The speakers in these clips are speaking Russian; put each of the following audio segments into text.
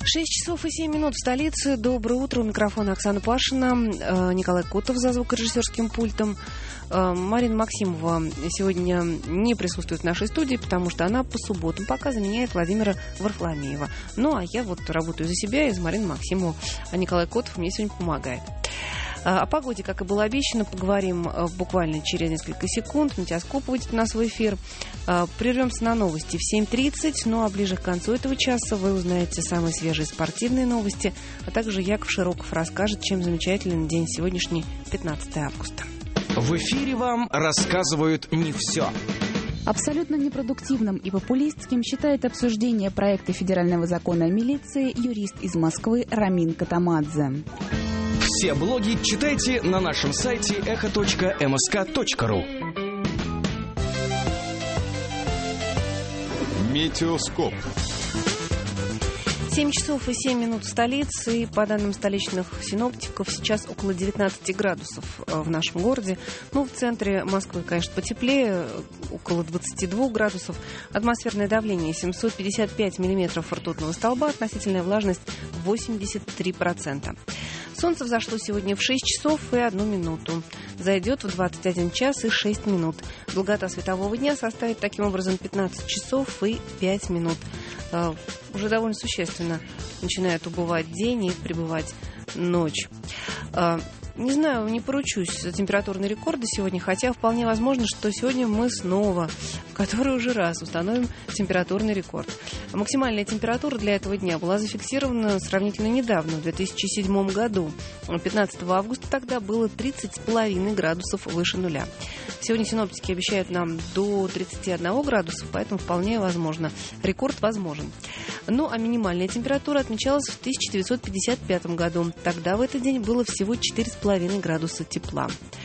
6 часов и 7 минут в столице. Доброе утро. У микрофона Оксана Пашина, Николай Котов за звукорежиссерским пультом. Марина Максимова сегодня не присутствует в нашей студии, потому что она по субботам пока заменяет Владимира Варфоломеева. Ну, а я вот работаю за себя и за Марину Максимову, а Николай Котов мне сегодня помогает. О погоде, как и было обещано, поговорим буквально через несколько секунд. Метеоскоп выйдет у нас в эфир. Прервемся на новости в 7:30, ну а ближе к концу этого часа вы узнаете самые свежие спортивные новости, а также Яков Широков расскажет, чем замечателен день сегодняшний, 15 августа. В эфире вам рассказывают не все. Абсолютно непродуктивным и популистским считает обсуждение проекта федерального закона о милиции юрист из Москвы Рамин Катамадзе. Все блоги читайте на нашем сайте echo.msk.ru. Метеоскоп. 7 часов и 7 минут в столице, и по данным столичных синоптиков сейчас около 19 градусов в нашем городе. Ну, в центре Москвы, конечно, потеплее, около 22 градусов. Атмосферное давление 755 миллиметров ртутного столба, относительная влажность 83%. Солнце взошло сегодня в 6 часов и 1 минуту. Зайдет в 21 час и 6 минут. Долгота светового дня составит таким образом 15 часов и 5 минут. Уже довольно существенно начинает убывать день и прибывать ночь. Не знаю, не поручусь за температурные рекорды сегодня, хотя вполне возможно, что сегодня мы снова, в который уже раз, установим температурный рекорд. Максимальная температура для этого дня была зафиксирована сравнительно недавно, в 2007 году. 15 августа тогда было 30,5 градусов выше нуля. Сегодня синоптики обещают нам до 31 градуса, поэтому вполне возможно, рекорд возможен. Ну, а минимальная температура отмечалась в 1955 году. Тогда в этот день было всего 4,5 градуса тепла.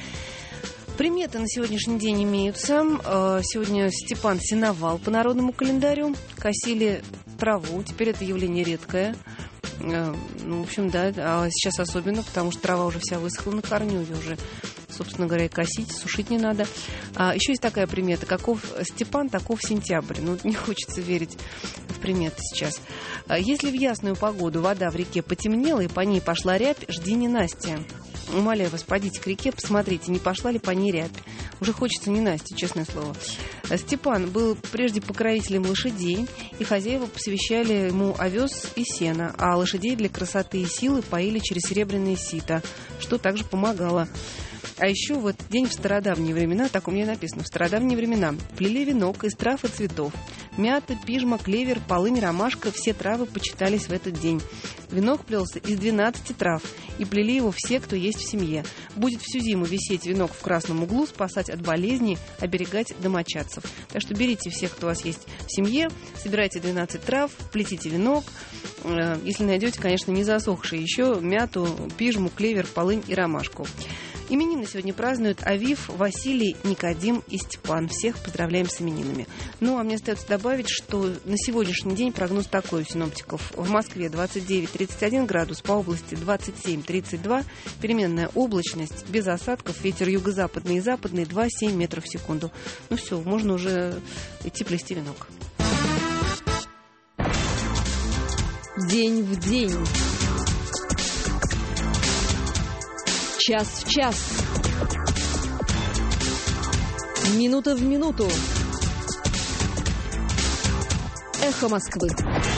Приметы на сегодняшний день имеются. Сегодня Степан сеновал по народному календарю. Косили траву. Теперь это явление редкое. Ну, в общем, да. А сейчас особенно, потому что трава уже вся высохла на корню. Ее уже, собственно говоря, косить, сушить не надо. Еще есть такая примета. Каков Степан, таков сентябрь. Ну, не хочется верить в приметы сейчас. Если в ясную погоду вода в реке потемнела и по ней пошла рябь, жди ненастья. Умоляю вас, подите к реке, посмотрите, не пошла ли по ней рябь. Уже хочется ненастья, честное слово. Степан был прежде покровителем лошадей, и хозяева посвящали ему овес и сено, а лошадей для красоты и силы поили через серебряные сито, что также помогало. А еще в этот день в стародавние времена, так у меня написано, в стародавние времена плели венок из трав и цветов. Мята, пижма, клевер, полынь, ромашка, все травы почитались в этот день. Венок плелся из 12 трав, и плели его все, кто есть в семье. Будет всю зиму висеть венок в красном углу, спасать от болезней, оберегать домочадцев. Так что берите всех, кто у вас есть в семье, собирайте 12 трав, плетите венок. Если найдете, конечно, не засохшие еще мяту, пижму, клевер, полынь и ромашку. Именины сегодня празднуют Авив, Василий, Никодим и Степан. Всех поздравляем с именинами. Ну, а мне остается добавить, что на сегодняшний день прогноз такой у синоптиков. В Москве 29-31 градус, по области 27-32, переменная облачность, без осадков, ветер юго-западный и западный 2,7 метров в секунду. Ну все, можно уже идти плести венок. День в день. Час в час. Минута в минуту. Эхо Москвы.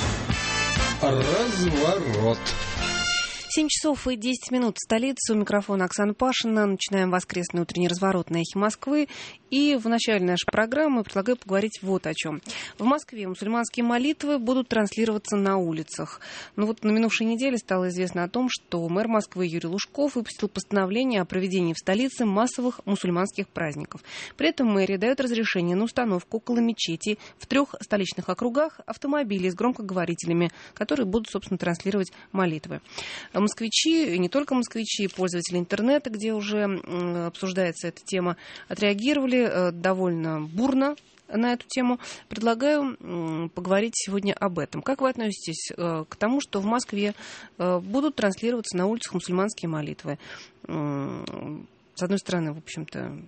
Разворот. 7 часов и 10 минут в столице. У микрофона Оксана Пашина. Начинаем воскресный утренний разворот на Эхе Москвы. И в начале нашей программы предлагаю поговорить вот о чем. В Москве мусульманские молитвы будут транслироваться на улицах. Но вот на минувшей неделе стало известно о том, что мэр Москвы Юрий Лужков выпустил постановление о проведении в столице массовых мусульманских праздников. При этом мэрия дает разрешение на установку около мечети в 3 столичных округах автомобилей с громкоговорителями, которые будут, собственно, транслировать молитвы. Москвичи, и не только москвичи, пользователи интернета, где уже обсуждается эта тема, отреагировали довольно бурно на эту тему. Предлагаю поговорить сегодня об этом. Как вы относитесь к тому, что в Москве будут транслироваться на улицах мусульманские молитвы? С одной стороны, в общем-то,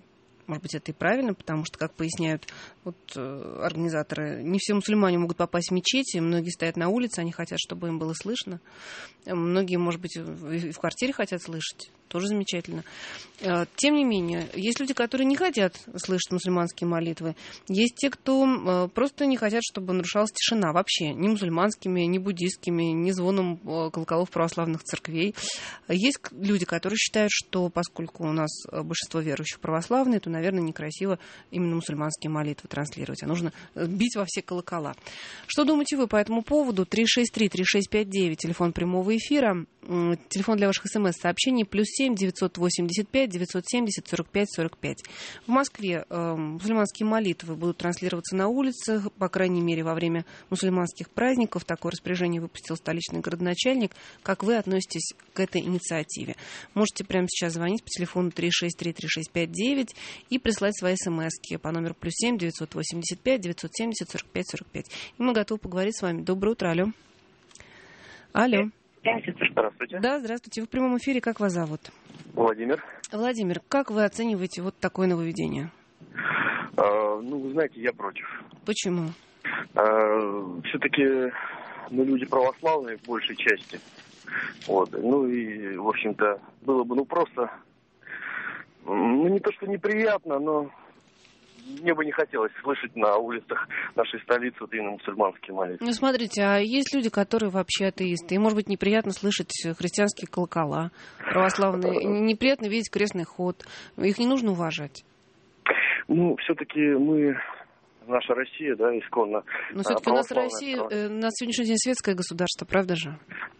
Может быть, это и правильно, потому что, как поясняют организаторы, не все мусульмане могут попасть в мечети, многие стоят на улице, они хотят, чтобы им было слышно. Многие, может быть, и в квартире хотят слышать. Тоже замечательно. Тем не менее, есть люди, которые не хотят слышать мусульманские молитвы. Есть те, кто просто не хотят, чтобы нарушалась тишина вообще. Ни мусульманскими, ни буддистскими, ни звоном колоколов православных церквей. Есть люди, которые считают, что поскольку у нас большинство верующих православные, то, наверное, некрасиво именно мусульманские молитвы транслировать, а нужно бить во все колокола. Что думаете вы по этому поводу? 363-3659, телефон прямого эфира. Телефон для ваших смс-сообщений +7 985 970 45 45. В Москве мусульманские молитвы будут транслироваться на улицах, по крайней мере, во время мусульманских праздников. Такое распоряжение выпустил столичный городоначальник. Как вы относитесь к этой инициативе? Можете прямо сейчас звонить по телефону 363-3659 и прислать свои смс-ки по номеру +7 985 970 45 45. И мы готовы поговорить с вами. Доброе утро, алло. Алло. Здравствуйте. Да, здравствуйте. Вы в прямом эфире. Как вас зовут? Владимир. Владимир, как вы оцениваете вот такое нововведение? Вы знаете, я против. Почему? Все-таки мы люди православные в большей части. И, в общем-то, было бы просто... не то, что неприятно, но мне бы не хотелось слышать на улицах нашей столицы именно мусульманские молитвы. Смотрите, а есть люди, которые вообще атеисты, и, может быть, неприятно слышать христианские колокола православные, неприятно видеть крестный ход, их не нужно уважать? Все-таки наша Россия, исконно. Но все-таки у нас Россия, на сегодняшний день светское государство, правда же?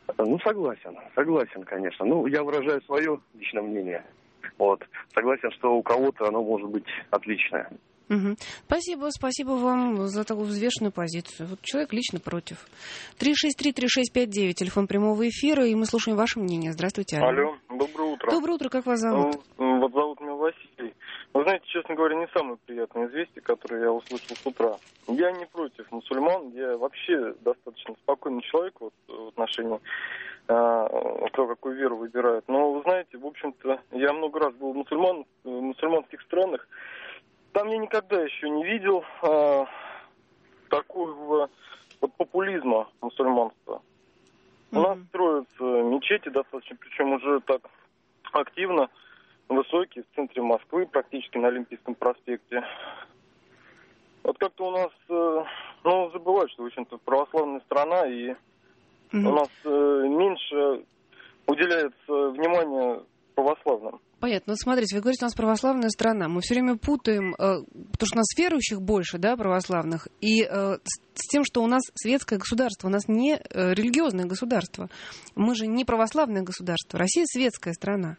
Согласен, конечно. Я выражаю свое личное мнение. Согласен, что у кого-то оно может быть отличное. Угу. Спасибо вам за такую взвешенную позицию. Человек лично против. 363-3659, телефон прямого эфира, и мы слушаем ваше мнение. Здравствуйте, Алло. Алло, доброе утро. Доброе утро, как вас зовут? Зовут меня Василий. Вы знаете, честно говоря, не самое приятное известие, которое я услышал с утра. Я не против мусульман, я вообще достаточно спокойный человек в отношении того, какую веру выбирают. Но, вы знаете, в общем-то, я много раз был в мусульманских странах. Там я никогда еще не видел такого популизма мусульманства. У нас строятся мечети достаточно, причем уже так активно, высокие, в центре Москвы, практически на Олимпийском проспекте. Как-то у нас, забывают, что, в общем-то, православная страна, и у нас меньше уделяется внимания православным. Понятно. Смотрите, вы говорите, у нас православная страна. Мы все время путаем, потому что у нас верующих больше, православных, и с тем, что у нас светское государство, у нас не религиозное государство. Мы же не православное государство. Россия светская страна.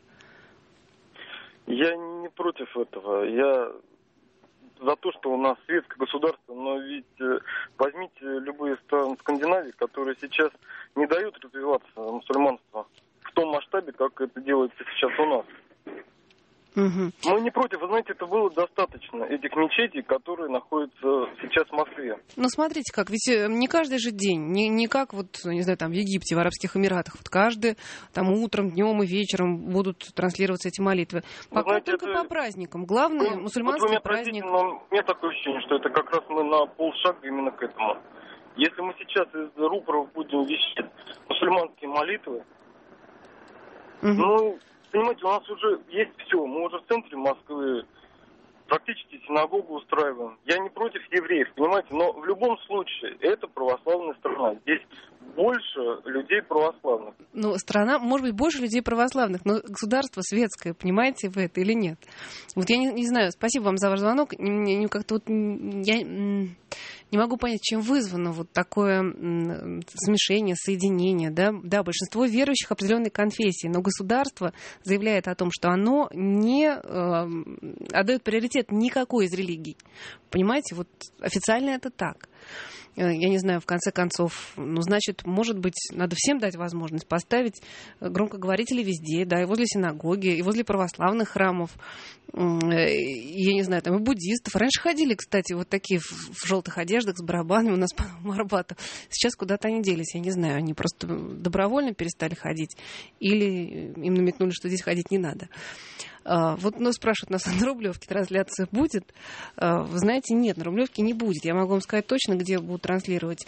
Я не против этого. Я за то, что у нас светское государство, но ведь возьмите любые страны Скандинавии, которые сейчас не дают развиваться мусульманству в том масштабе, как это делается сейчас у нас. Угу. Мы не против, вы знаете, это было достаточно этих мечетей, которые находятся сейчас в Москве. Смотрите как, ведь не каждый же день, не как в Египте, в Арабских Эмиратах, каждый утром, днем и вечером будут транслироваться эти молитвы. Пока только по праздникам. Главный мусульманский праздник. Но у меня такое ощущение, что это как раз мы на полшага именно к этому. Если мы сейчас из рупоров будем вещать мусульманские молитвы, понимаете, у нас уже есть все. Мы уже в центре Москвы практически синагогу устраиваем. Я не против евреев, понимаете, но в любом случае это православная страна. Здесь больше людей православных. Страна, может быть, больше людей православных, но государство светское, понимаете вы это или нет? Я не знаю, спасибо вам за ваш звонок. Я не могу понять, чем вызвано такое смешение, соединение. Да, большинство верующих определенной конфессии, но государство заявляет о том, что оно не отдает приоритет никакой из религий. Понимаете, официально это так. Я не знаю, в конце концов, значит, может быть, надо всем дать возможность поставить громкоговорители везде, и возле синагоги, и возле православных храмов, я не знаю, и буддистов. Раньше ходили, кстати, такие в желтых одеждах с барабанами у нас по Арбату. Сейчас куда-то они делись, я не знаю, они просто добровольно перестали ходить или им намекнули, что здесь ходить не надо. Вот, спрашивают нас, на Рублевке трансляция будет? Вы знаете, нет, на Рублевке не будет. Я могу вам сказать точно, где будут транслировать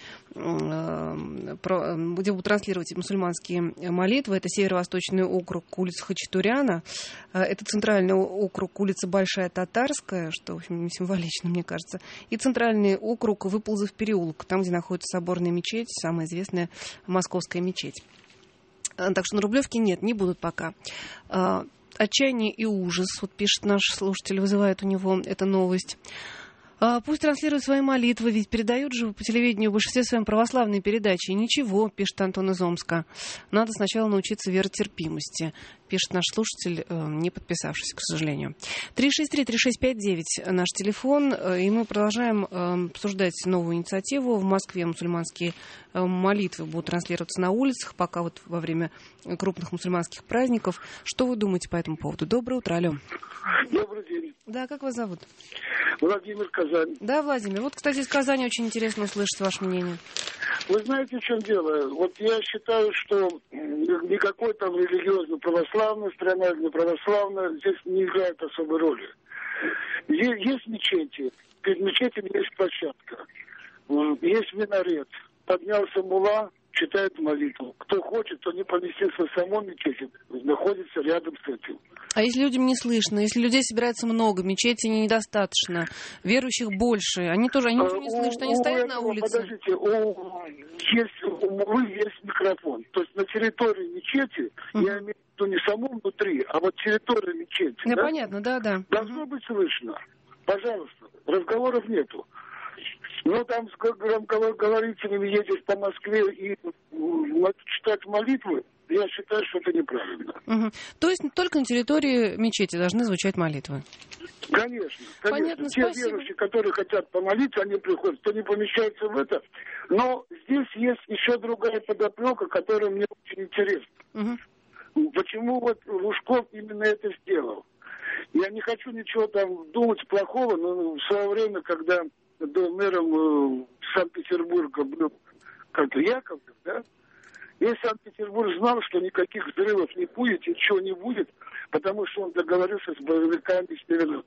мусульманские молитвы. Это северо-восточный округ, улица Хачатуряна. Это центральный округ, улица Большая Татарская, что, в общем, символично, мне кажется. И центральный округ Выползов переулок, там, где находится соборная мечеть, самая известная московская мечеть. Так что на Рублевке нет, не будут пока. Отчаяние и ужас, вот пишет наш слушатель, вызывает у него эта новость. Пусть транслируют свои молитвы, ведь передают же по телевидению в большинстве своем православные передачи. И ничего, пишет Антон из Омска. Надо сначала научиться веротерпимости, пишет наш слушатель, не подписавшийся, к сожалению. 363-3659 наш телефон, и мы продолжаем обсуждать новую инициативу. В Москве мусульманские молитвы будут транслироваться на улицах, пока вот во время крупных мусульманских праздников. Что вы думаете по этому поводу? Доброе утро, алло. Добрый день. Да, как вас зовут? Владимир, Казань. Да, Владимир. Вот, кстати, из Казани очень интересно услышать ваше мнение. Вы знаете, в чем дело? Вот я считаю, что никакой там религиозно православная страна или неправославная здесь не играет особой роли. Есть мечети. Перед мечетями есть площадка. Есть минарет. Поднялся мулла, читает молитву. Кто хочет, то не поместится в самой мечети, находится рядом с этим. А если людям не слышно, если людей собирается много, мечети недостаточно, верующих больше, они ничего не слышат, они стоят на улице. Подождите, у муллы есть микрофон. То есть на территории мечети, я имею в виду не саму внутри, а вот территория мечети. Да, понятно, да. Должно быть слышно. Пожалуйста, разговоров нету. Ну, там, как говорится, вы едешь по Москве и читать молитвы, я считаю, что это неправильно. То есть только на территории мечети должны звучать молитвы? Конечно. Понятно, те спасибо. верующие, которые хотят помолиться, они приходят, кто не помещается в это. Но здесь есть еще другая подоплека, которая мне очень интересна. Почему вот Лужков именно это сделал? Я не хочу ничего там думать плохого, но в свое время, когда мэром Санкт-Петербурга был как-то Яковлев, да? Весь Санкт-Петербург знал, что никаких взрывов не будет, ничего не будет, потому что он договорился с боевиками Северного.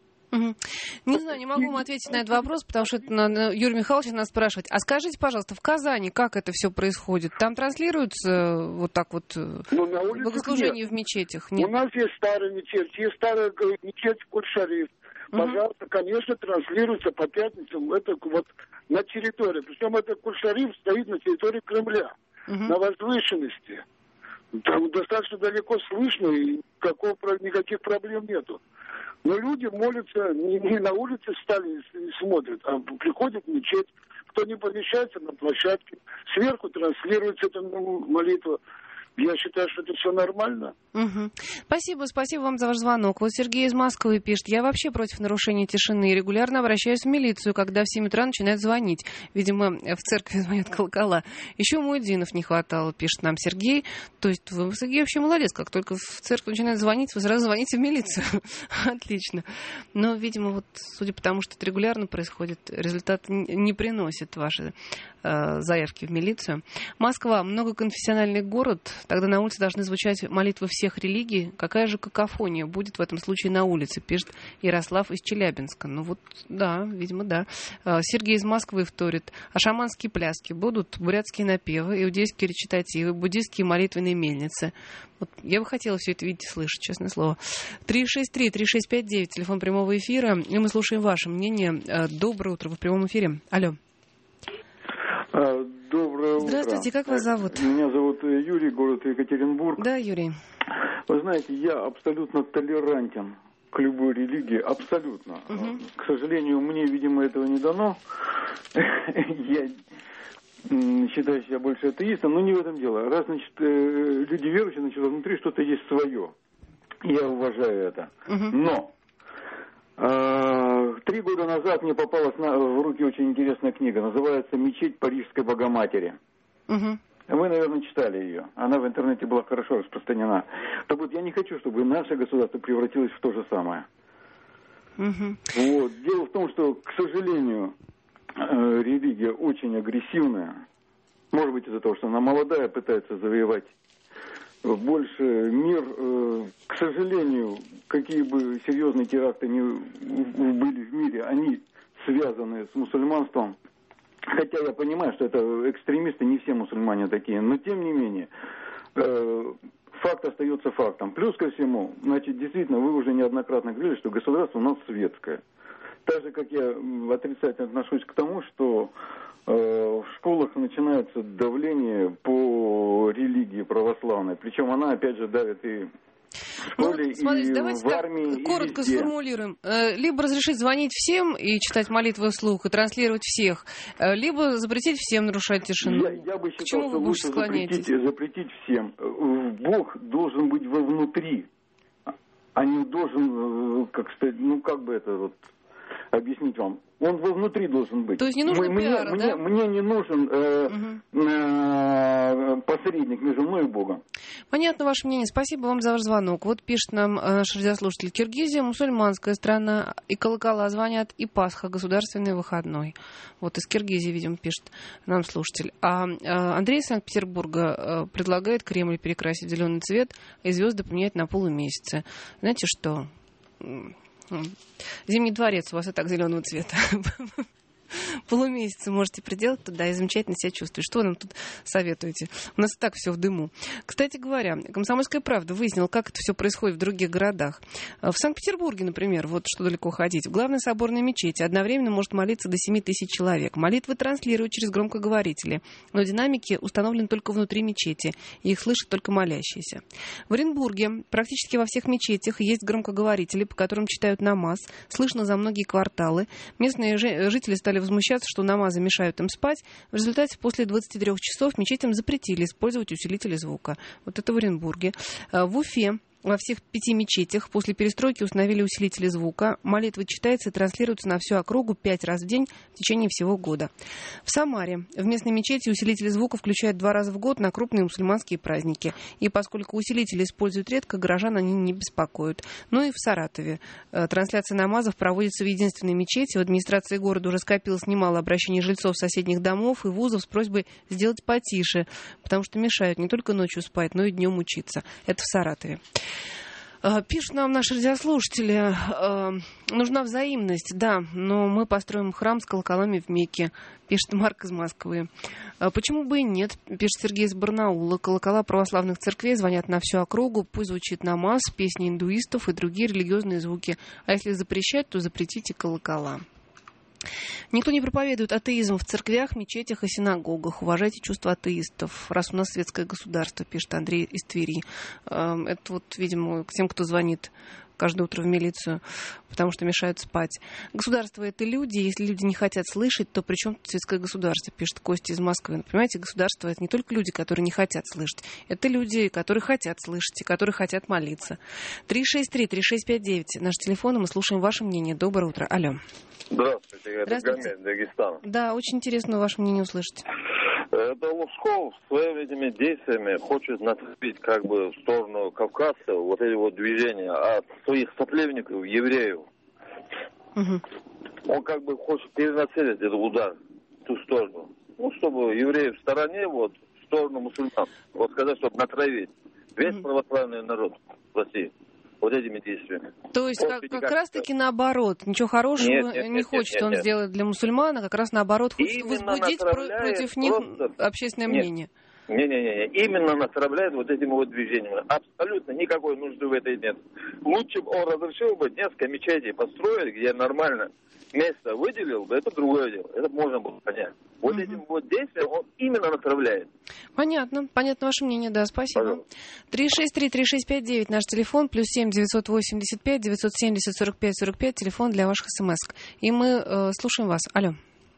Не знаю, не могу вам ответить на этот вопрос, потому что Юрий Михайлович нас спрашивает. А скажите, пожалуйста, в Казани как это все происходит? Там транслируется вот так вот богослужение в мечетях? Нет. У нас есть старая мечеть, есть старая мечеть Куль-Шариф. Пожалуйста, конечно, транслируется по пятницам. Это вот на территории. Причем это Куль-Шариф стоит на территории Кремля, на возвышенности. Там достаточно далеко слышно, и никаких проблем нету. Но люди молятся, не на улице встали и смотрят, а приходят в мечеть. Кто не помещается на площадке, сверху транслируется эта молитва. Я считаю, что это все нормально. Спасибо вам за ваш звонок. Вот Сергей из Москвы пишет. Я вообще против нарушения тишины и регулярно обращаюсь в милицию, когда в 7 утра начинают звонить. Видимо, в церкви звонят колокола. Еще муэдзинов не хватало, пишет нам Сергей. То есть вы, Сергей, вообще молодец. Как только в церкви начинают звонить, вы сразу звоните в милицию. Отлично. Но, видимо, вот судя по тому, что это регулярно происходит, результат не приносит ваши заявки в милицию. Москва, многоконфессиональный город. Тогда на улице должны звучать молитвы всех религий. Какая же какофония будет в этом случае на улице, пишет Ярослав из Челябинска. Ну вот, да, видимо, да. Сергей из Москвы вторит. А шаманские пляски будут, бурятские напевы, иудейские речитативы, буддийские молитвенные мельницы. Вот я бы хотела все это видеть и слышать, честное слово. 363-3659, телефон прямого эфира. И мы слушаем ваше мнение. Доброе утро, вы в прямом эфире. Алло. Доброе утро. Здравствуйте, как вас зовут? Меня зовут Юрий, город Екатеринбург. Да, Юрий. Вы знаете, я абсолютно толерантен к любой религии, абсолютно. К сожалению, мне, видимо, этого не дано. Я считаю себя больше атеистом, но не в этом дело. Раз, значит, люди верующие, значит, внутри что-то есть свое. Я уважаю это. Но 3 года назад мне попалась в руки очень интересная книга. Называется «Мечеть Парижской Богоматери». Вы, наверное, читали ее. Она в интернете была хорошо распространена. Так вот, я не хочу, чтобы наше государство превратилось в то же самое. Вот. Дело в том, что, к сожалению, религия очень агрессивная. Может быть, из-за того, что она молодая, пытается завоевать больше мир. К сожалению, какие бы серьезные теракты ни были в мире, они связаны с мусульманством. Хотя я понимаю, что это экстремисты, не все мусульмане такие, но тем не менее, факт остается фактом. Плюс ко всему, значит, действительно, вы уже неоднократно говорили, что государство у нас светское. Так же, как я отрицательно отношусь к тому, что в школах начинается давление по религии православной. Причем она, опять же, давит и в школе, смотрите, и давайте в армии, так коротко и везде. сформулируем. Либо разрешить звонить всем и читать молитвы вслух, и транслировать всех, либо запретить всем нарушать тишину. Я бы считал, К чему что вы больше лучше склоняетесь? запретить всем. Бог должен быть вовнутри, а не должен, как сказать, как бы это вот объяснить вам. Он вовнутри должен быть. То есть не нужно пиара, да? Мне не нужен посредник между мной и Богом. Понятно ваше мнение. Спасибо вам за ваш звонок. Вот пишет нам наш радиослушатель. Киргизия мусульманская страна, и колокола звонят, и Пасха государственный выходной. Вот из Киргизии, видимо, пишет нам слушатель. А Андрей из Санкт-Петербурга предлагает Кремль перекрасить в зеленый цвет и звезды поменять на полумесяце. Знаете что? Зимний дворец у вас и так зеленого цвета. Полумесяца можете приделать туда и замечательно себя чувствовать. Что вы нам тут советуете? У нас и так все в дыму. Кстати говоря, «Комсомольская правда» выяснила, как это все происходит в других городах. В Санкт-Петербурге, например, вот что далеко ходить, в главной соборной мечети одновременно может молиться до 7 тысяч человек. Молитвы транслируют через громкоговорители, но динамики установлены только внутри мечети, и их слышат только молящиеся. В Оренбурге практически во всех мечетях есть громкоговорители, по которым читают намаз, слышно за многие кварталы. Местные жители стали возмущаться, что намазы мешают им спать. В результате после 23 часов мечетям запретили использовать усилители звука. Вот это в Оренбурге. В Уфе во всех 5 мечетях после перестройки установили усилители звука. Молитвы читаются и транслируются на всю округу 5 раз в день в течение всего года. В Самаре в местной мечети усилители звука включают 2 раза в год на крупные мусульманские праздники. И поскольку усилители используют редко, горожан они не беспокоят. Ну и в Саратове трансляция намазов проводится в единственной мечети. В администрации города уже скопилось немало обращений жильцов соседних домов и вузов с просьбой сделать потише, потому что мешают не только ночью спать, но и днем учиться. Это в Саратове. Пишут нам наши радиослушатели, нужна взаимность, да, но мы построим храм с колоколами в Мекке, пишет Марк из Москвы. Почему бы и нет, пишет Сергей из Барнаула. Колокола православных церквей звонят на всю округу, пусть звучит намаз, песни индуистов и другие религиозные звуки. А если запрещать, то запретите колокола. Никто не проповедует атеизм в церквях, мечетях и синагогах. Уважайте чувства атеистов, раз у нас светское государство, пишет Андрей из Твери. Это вот, видимо, к тем, кто звонит каждое утро в милицию, потому что мешают спать. Государство — это люди. Если люди не хотят слышать, то при чем тут светское государство, пишет Костя из Москвы. Но, понимаете, государство — это не только люди, которые не хотят слышать. Это люди, которые хотят слышать и которые хотят молиться. 363-3659. Наш телефон, и мы слушаем ваше мнение. Доброе утро. Алло. Здравствуйте, это Гамет, Дагестан. Да, очень интересно ваше мнение услышать. Это Лужков своими этими действиями хочет нацепить как бы в сторону кавказцев вот эти вот движения от своих соплеменников, евреев. Он как бы хочет перенацелить этот удар в ту сторону. Ну, чтобы евреи в стороне, вот, в сторону мусульман. Вот сказать, чтобы натравить весь православный народ в России. Вот этими действиями. То есть как раз-таки наоборот. Ничего хорошего не хочет он сделать для мусульман, а как раз наоборот хочет возбудить против них общественное мнение. Не-не-не, именно натравляет вот этими вот движениями. Абсолютно никакой нужды в этой нет. Лучше бы он разрешил бы несколько мечетей построить, где нормально место выделил бы, это другое дело. Это можно было понять. Вот этим вот действием он именно направляет. Понятно. Понятно ваше мнение, да, спасибо. 363-3659 наш телефон, +7 985 970 45 45, телефон для ваших смс. И мы слушаем вас. Алло.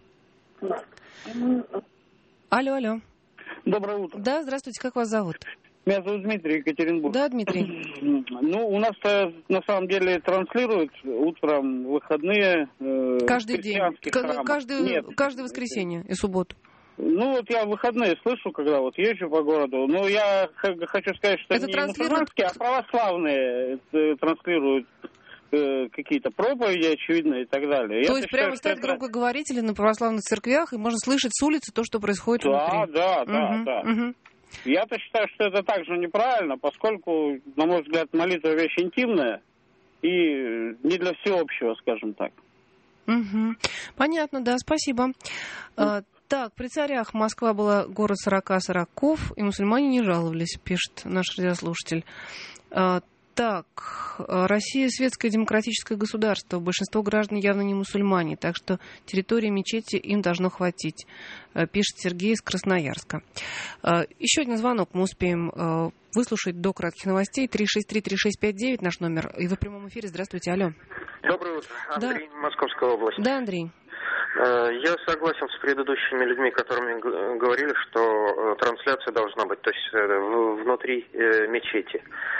Алло. Доброе утро. Да, здравствуйте, как вас зовут? Меня зовут Дмитрий, Екатеринбург. Да, Дмитрий. Ну, у нас на самом деле транслируют утром выходные. Каждый день? Каждое воскресенье и субботу? Ну, вот я в выходные слышу, когда вот езжу по городу. Но я хочу сказать, что это не мусульманские, а православные транслируют какие-то проповеди, очевидно, и так далее. То есть прямо стоят громкоговорители на православных церквях, и можно слышать с улицы то, что происходит внутри? Да. Я-то считаю, что это также неправильно, поскольку, на мой взгляд, молитва вещь интимная и не для всеобщего, скажем так. Угу. Понятно, да, спасибо. Так, при царях Москва была город 40 сороков, и мусульмане не жаловались, пишет наш радиослушатель. Так, Россия светское демократическое государство. Большинство граждан явно не мусульмане, так что территории мечети им должно хватить, пишет Сергей из Красноярска. Еще один звонок мы успеем выслушать до кратких новостей. 363-3659 наш номер. И вы в прямом эфире. Здравствуйте, алло. Доброе утро. Андрей, да. Московская область. Да, Андрей. Я согласен с предыдущими людьми, которыми говорили, что трансляция должна быть, то есть внутри мечети.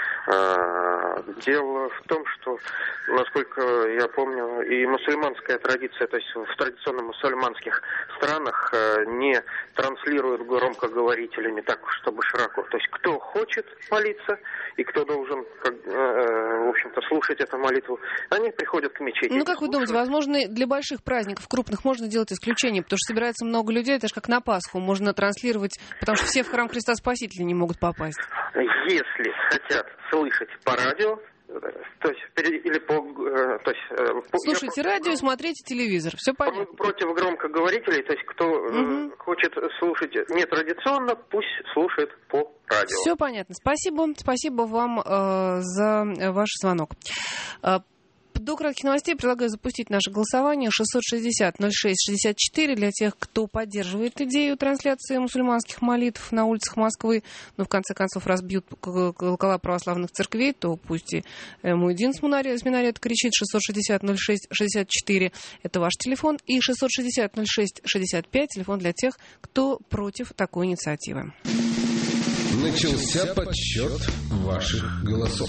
Дело в том, что, насколько я помню, и мусульманская традиция, то есть в традиционно мусульманских странах не транслируют громкоговорителями так, чтобы широко. То есть кто хочет молиться и кто должен, в общем-то, слушать эту молитву, они приходят к мечети. Ну, как вы думаете, возможно, для больших праздников, крупных, можно делать исключение, потому что собирается много людей, это же как на Пасху, можно транслировать, потому что все в храм Христа Спасителя не могут попасть. Если хотят слышать по радио, то есть или то есть слушайте радио и смотрите телевизор, все понятно. Против громкоговорителей, то есть кто хочет слушать нетрадиционно, пусть слушает по радио. Все понятно. Спасибо вам за ваш звонок. До кратких новостей предлагаю запустить наше голосование 660-06-64 для тех, кто поддерживает идею трансляции мусульманских молитв на улицах Москвы. Но в конце концов разбьют колокола православных церквей, то пусть и Муэддин с минарета кричит 660-06-64. Это ваш телефон. И 660-06-65 телефон для тех, кто против такой инициативы. Начался подсчет ваших голосов.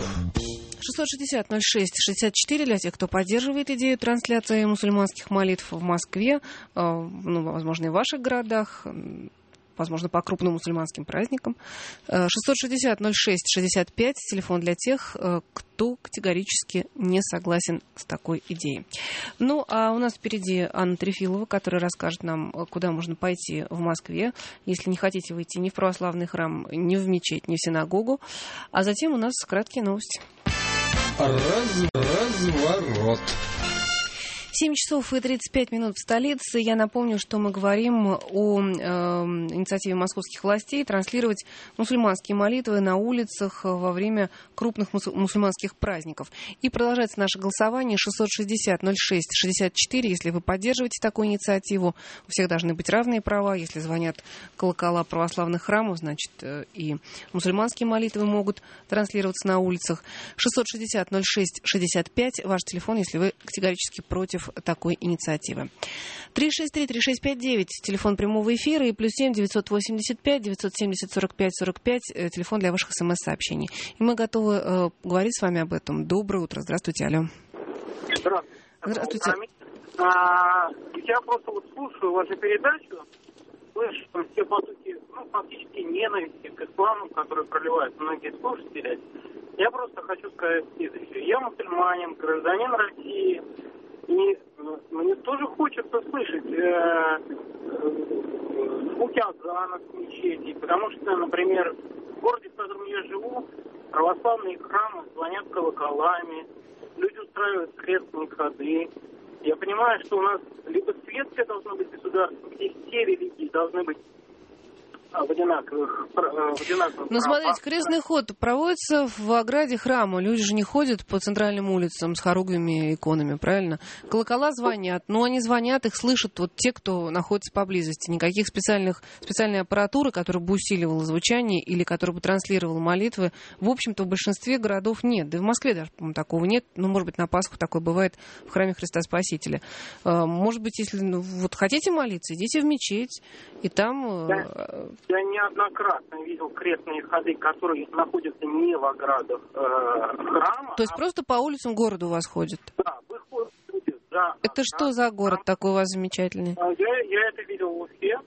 660-06-64 для тех, кто поддерживает идею трансляции мусульманских молитв в Москве, возможно, и в ваших городах, возможно, по крупным мусульманским праздникам. 660-06-65, телефон для тех, кто категорически не согласен с такой идеей. Ну, а у нас впереди Анна Трефилова, которая расскажет нам, куда можно пойти в Москве, если не хотите выйти ни в православный храм, ни в мечеть, ни в синагогу. А затем у нас краткие новости. Разворот. 7 часов и 35 минут в столице. Я напомню, что мы говорим о инициативе московских властей транслировать мусульманские молитвы на улицах во время крупных мусульманских праздников. И продолжается наше голосование 660-06-64. Если вы поддерживаете такую инициативу, у всех должны быть равные права. Если звонят колокола православных храмов, значит, и мусульманские молитвы могут транслироваться на улицах. 660-06-65. Ваш телефон, если вы категорически против такой инициативы. 363-3659, телефон прямого эфира, и +7 985 970 45 45, телефон для ваших смс-сообщений. И мы готовы говорить с вами об этом. Доброе утро. Здравствуйте, алло. Здравствуйте. Я просто вот слушаю вашу передачу, слышу все потоки, фактически ненависти к исламу, которые проливают многие слушатели. Я просто хочу сказать следующее. Я мусульманин, гражданин России. И мне тоже хочется слышать звуки азана с мечети, потому что, например, в городе, в котором я живу, православные храмы звонят колоколами, люди устраивают крестные ходы. Я понимаю, что у нас либо светское должно быть государство, где все религии должны быть в одинаковых Ну, смотрите, крестный ход проводится в ограде храма. Люди же не ходят по центральным улицам с хоругвями и иконами, правильно? Колокола звонят. Ну, они звонят, их слышат вот те, кто находится поблизости. Никаких специальной аппаратуры, которая бы усиливала звучание или которая бы транслировала молитвы, в общем-то, в большинстве городов нет. Да и в Москве даже, по-моему, такого нет. Ну, может быть, на Пасху такое бывает в храме Христа Спасителя. Может быть, если вот хотите молиться, идите в мечеть, и там... Я неоднократно видел крестные ходы, которые находятся не в оградах храма. То есть просто по улицам города у вас ходят? Да, выходят люди за... Это что за город такой у вас замечательный? Я это видел в Уфе.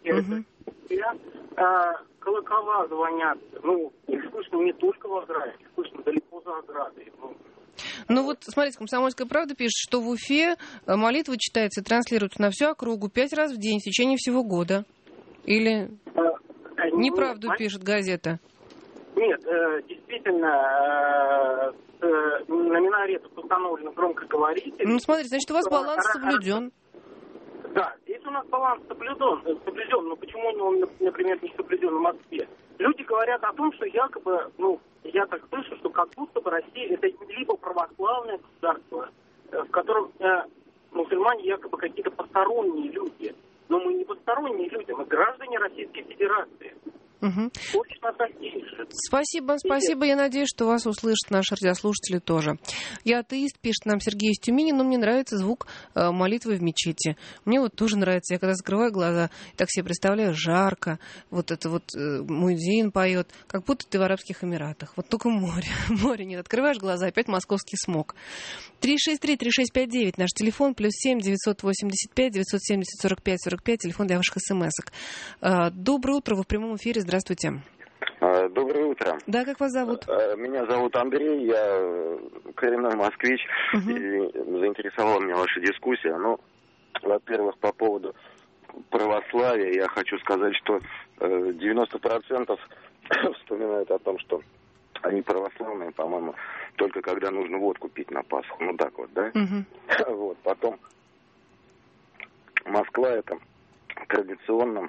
Колокола звонят. Их слышно не только в ограде, их слышно далеко за оградой. Ну вот, смотрите, «Комсомольская правда» пишет, что в Уфе молитва читается и транслируется на всю округу 5 раз в день в течение всего года. Или... Неправду пишет газета. Нет, действительно, на минаретах установлено громкоговоритель. Ну, смотрите, значит, у вас баланс соблюден. Да, здесь у нас баланс соблюден, но почему он, например, не соблюден в Москве? Люди говорят о том, что якобы, я так слышу, что как будто бы Россия это либо православное государство, в котором мусульмане якобы какие-то посторонние люди. Но мы не посторонние люди, мы граждане Российской Федерации. Угу. Точно такие же. Спасибо. Я надеюсь, что вас услышат наши радиослушатели тоже. Я атеист, пишет нам Сергей из Тюмени, но мне нравится звук молитвы в мечети. Мне вот тоже нравится. Я когда закрываю глаза, так себе представляю, жарко. Вот это вот муэдзин поет, как будто ты в Арабских Эмиратах. Вот только море. Море нет. Открываешь глаза, опять московский смог. 363-3659 наш телефон, +7 985 970 45 45, телефон для ваших смс-ок. Доброе утро, вы в прямом эфире. Здравствуйте. Доброе утро. Да, как вас зовут? Меня зовут Андрей, я коренной москвич. И заинтересовала меня ваша дискуссия. Ну, во-первых, по поводу православия я хочу сказать, что 90% вспоминают о том, что они православные, по-моему, только когда нужно водку пить на Пасху. Ну так вот, да? Вот, потом Москва это традиционно,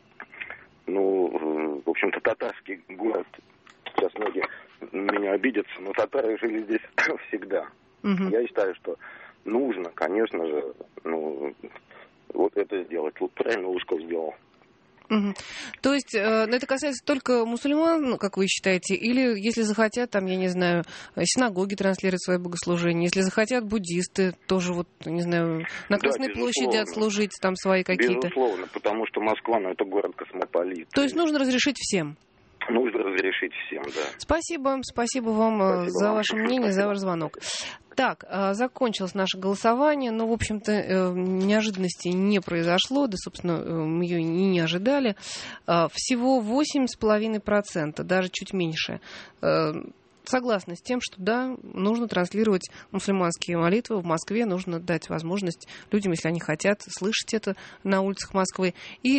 в общем-то, татарский город. Сейчас многие меня обидятся, но татары жили здесь всегда. Я считаю, что нужно, конечно же, вот это сделать. Вот правильно Лужков сделал. То есть это касается только мусульман, как вы считаете, или если захотят, там, я не знаю, синагоги транслировать свои богослужения, если захотят буддисты тоже, вот, не знаю, на Красной площади отслужить там свои какие-то. Безусловно, потому что Москва, это город-космополит. То есть нужно разрешить всем? Нужно разрешить всем, да. Спасибо вам за ваше мнение, за ваш звонок. Так, закончилось наше голосование, но, в общем-то, неожиданностей не произошло, да, собственно, мы ее и не ожидали. Всего 8,5%, даже чуть меньше, согласны с тем, что, да, нужно транслировать мусульманские молитвы в Москве, нужно дать возможность людям, если они хотят, слышать это на улицах Москвы. И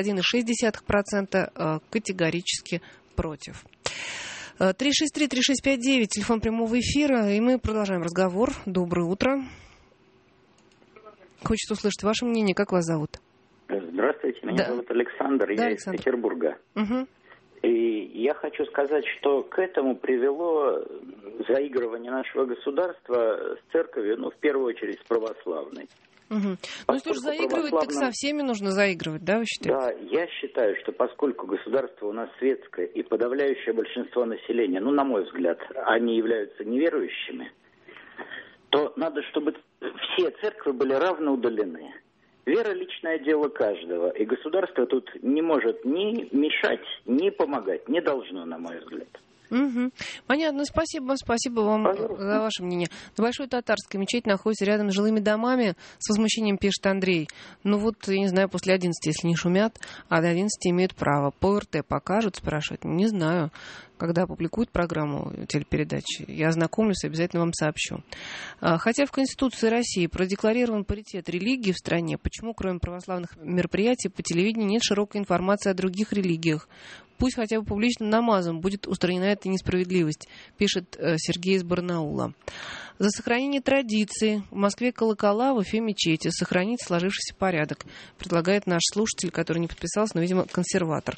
91,6% категорически против. 363-3659, телефон прямого эфира, и мы продолжаем разговор. Доброе утро. Хочется услышать ваше мнение. Как вас зовут? Здравствуйте, меня зовут Александр, я из Петербурга. И я хочу сказать, что к этому привело заигрывание нашего государства с церковью, в первую очередь с православной. Ну, если уж заигрывать, так со всеми нужно заигрывать, да, вы считаете? Да, я считаю, что поскольку государство у нас светское и подавляющее большинство населения, на мой взгляд, они являются неверующими, то надо, чтобы все церкви были равно удалены. Вера – личное дело каждого, и государство тут не может ни мешать, ни помогать, не должно, на мой взгляд. Понятно, спасибо вам за ваше мнение. На Большой Татарской мечеть находится рядом с жилыми домами, с возмущением пишет Андрей. Я не знаю, после 11, если не шумят, а до 11 имеют право. По РТ покажут, спрашивают, не знаю. Когда опубликуют программу телепередачи, я ознакомлюсь и обязательно вам сообщу. Хотя в Конституции России продекларирован паритет религий в стране, почему, кроме православных мероприятий, по телевидению нет широкой информации о других религиях? Пусть хотя бы публичным намазом будет устранена эта несправедливость, пишет Сергей из Барнаула. За сохранение традиции в Москве колокола, в Уфе мечети, сохранить сложившийся порядок, предлагает наш слушатель, который не подписался, но, видимо, консерватор.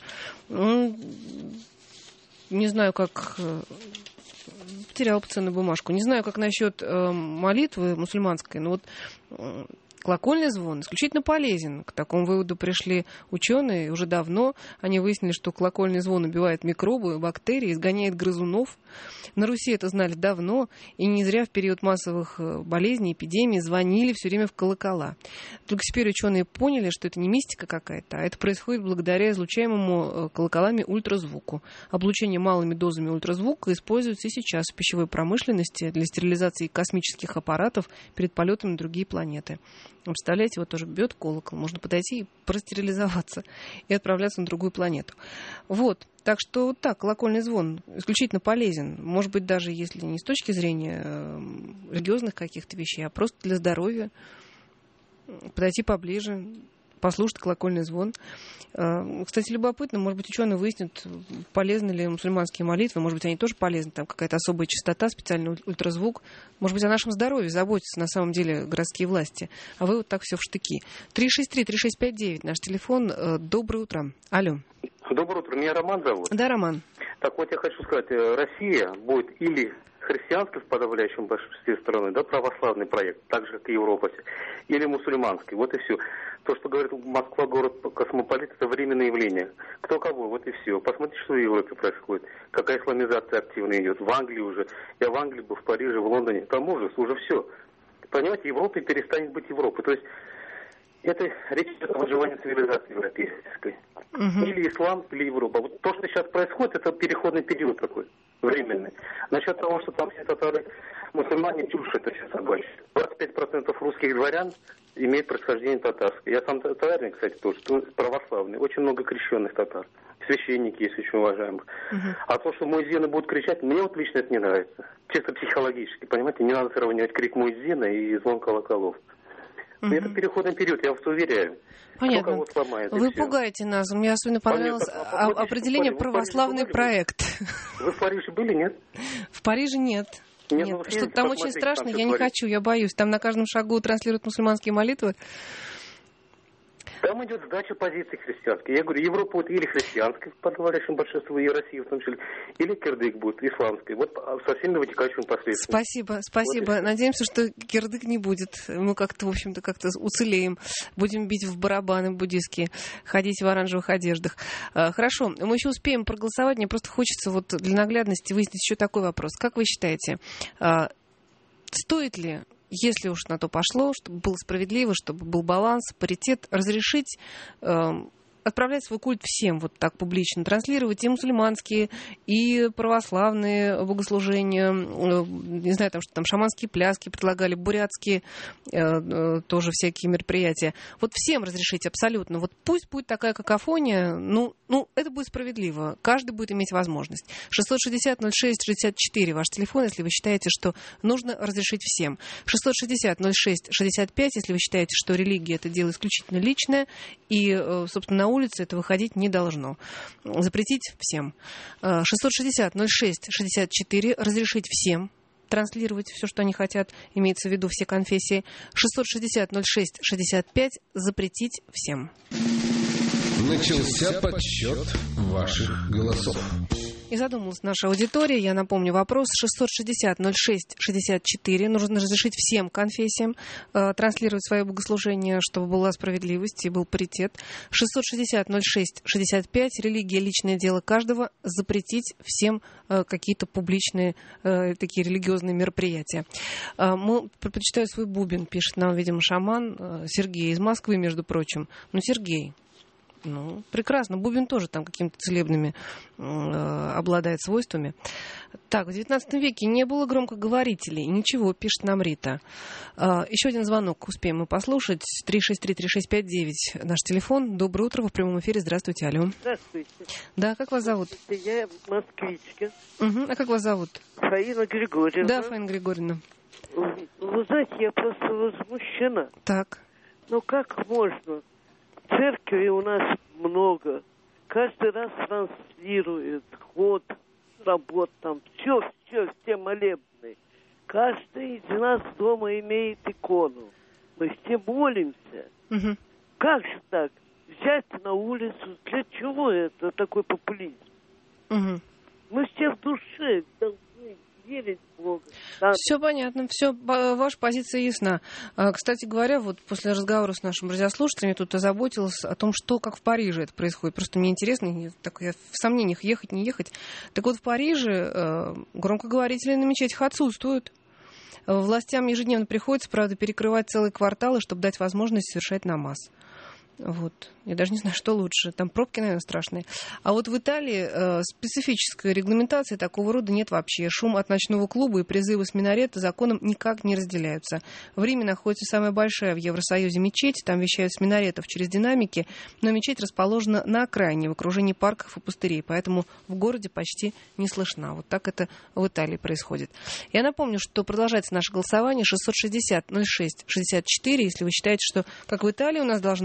Не знаю, как... Потеряла ценную бумажку. Не знаю, как насчет молитвы мусульманской, но колокольный звон исключительно полезен. К такому выводу пришли ученые уже давно. Они выяснили, что колокольный звон убивает микробы, бактерии, изгоняет грызунов. На Руси это знали давно, и не зря в период массовых болезней, эпидемий звонили все время в колокола. Только теперь ученые поняли, что это не мистика какая-то, а это происходит благодаря излучаемому колоколами ультразвуку. Облучение малыми дозами ультразвука используется и сейчас в пищевой промышленности для стерилизации космических аппаратов перед полетом на другие планеты. Представляете, вот тоже бьет колокол, можно подойти и простерилизоваться и отправляться на другую планету. Вот, так что так, колокольный звон исключительно полезен. Может быть, даже если не с точки зрения религиозных каких-то вещей, а просто для здоровья. Подойти поближе, послушать колокольный звон. Кстати, любопытно, может быть, ученые выяснят, полезны ли мусульманские молитвы, может быть, они тоже полезны, там какая-то особая частота, специальный ультразвук. Может быть, о нашем здоровье заботятся на самом деле городские власти. А вы вот так все в штыки. 363-3659, наш телефон. Доброе утро. Алло. Доброе утро. Меня Роман зовут. Да, Роман. Так вот, я хочу сказать, Россия будет или христианской в подавляющем большинстве страны, да, православный проект, так же, как и Европа, или мусульманский, вот и все. То, что говорит Москва, город космополит, это временное явление. Кто кого, вот и все. Посмотрите, что в Европе происходит, какая исламизация активно идет. В Англии уже, я в Англии был, в Париже, в Лондоне, там ужас, уже все. Понимаете, Европа перестанет быть Европой. То есть это речь идет о выживании цивилизации европейской. Или ислам, или Европа. Вот то, что сейчас происходит, это переходный период такой, временный. Насчет того, что там все татары, мусульмане, чушь это все собачье. 25% русских дворян имеют происхождение татарское. Я сам татарин, кстати, тоже, православный. Очень много крещенных татар. Священники есть очень уважаемых. А то, что муэззины будут кричать, мне вот лично это не нравится. Чисто психологически, понимаете, не надо сравнивать крик муэззина и звон колоколов. Это переходный период, я вас уверяю. Понятно. Вы пугаете нас. Мне особенно понравилось определение «православный проект». Вы в Париже были, нет? В Париже нет. Нет. Что-то там очень страшно, я не хочу, я боюсь. Там на каждом шагу транслируют мусульманские молитвы. Там идет сдача позиций христианских. Я говорю, Европа будет или христианской, в подавляющем большинстве, и Россия в том числе, или кирдык будет исламской. Вот со всеми вытекающими последствиями. Спасибо. Вот. Надеемся, что кирдык не будет. Мы как-то, в общем-то, как-то уцелеем. Будем бить в барабаны буддийские, ходить в оранжевых одеждах. Хорошо, мы еще успеем проголосовать. Мне просто хочется вот для наглядности выяснить еще такой вопрос. Как вы считаете, стоит ли, если уж на то пошло, чтобы было справедливо, чтобы был баланс, паритет, разрешить отправлять свой культ всем вот так публично, транслировать и мусульманские, и православные богослужения, не знаю, там что там шаманские пляски предлагали, бурятские тоже всякие мероприятия. Вот всем разрешить абсолютно. Вот пусть будет такая какофония, ну, это будет справедливо. Каждый будет иметь возможность. 660-06-64 ваш телефон, если вы считаете, что нужно разрешить всем. 660-06-65, если вы считаете, что религия — это дело исключительно личное, и, собственно, на улице это выходить не должно. Запретить всем. 660-06-64, разрешить всем транслировать все, что они хотят, имеется в виду все конфессии. 660-06-65, запретить всем. Начался подсчет ваших голосов. И задумалась наша аудитория. Я напомню вопрос. 660-06-64. Нужно разрешить всем конфессиям транслировать свое богослужение, чтобы была справедливость и был паритет. 660-06-65. Религия — личное дело каждого. Запретить всем какие-то публичные такие религиозные мероприятия. Мы предпочитаю свой бубен, пишет нам, видимо, шаман Сергей из Москвы, между прочим. Ну, Сергей, ну, прекрасно. Бубен тоже там какими-то целебными обладает свойствами. Так, в 19 веке не было громкоговорителей. Ничего, пишет нам Рита. Еще один звонок успеем мы послушать. 363-3659 наш телефон. Доброе утро, вы в прямом эфире. Здравствуйте, алло. Здравствуйте. Да, как вас зовут? Я москвичка. А как вас зовут? Фаина Григорьевна. Да, Фаина Григорьевна. Вы знаете, я просто возмущена. Так. Ну как можно? Церкви у нас много. Каждый раз транслирует ход, работ там. Все молебны. Каждый из нас дома имеет икону. Мы все молимся. Как же так? Взять на улицу. Для чего это такой популизм? Мы все в душе должны верить в Бога. Все понятно, все, ваша позиция ясна. Кстати говоря, вот после разговора с нашим радиослушателем я тут озаботилась о том, что как в Париже это происходит. Просто мне интересно, я в сомнениях, ехать, не ехать. Так вот, в Париже громкоговорители на мечетях отсутствуют. Властям ежедневно приходится, правда, перекрывать целые кварталы, чтобы дать возможность совершать намаз. Вот. Я даже не знаю, что лучше. Там пробки, наверное, страшные. А вот в Италии специфической регламентации такого рода нет вообще. Шум от ночного клуба и призывы с минарета законом никак не разделяются. В Риме находится самая большая в Евросоюзе мечеть. Там вещают с минаретов через динамики. Но мечеть расположена на окраине, в окружении парков и пустырей. Поэтому в городе почти не слышна. Вот так это в Италии происходит. Я напомню, что продолжается наше голосование. 660-06-64. Если вы считаете, что как в Италии у нас должно быть,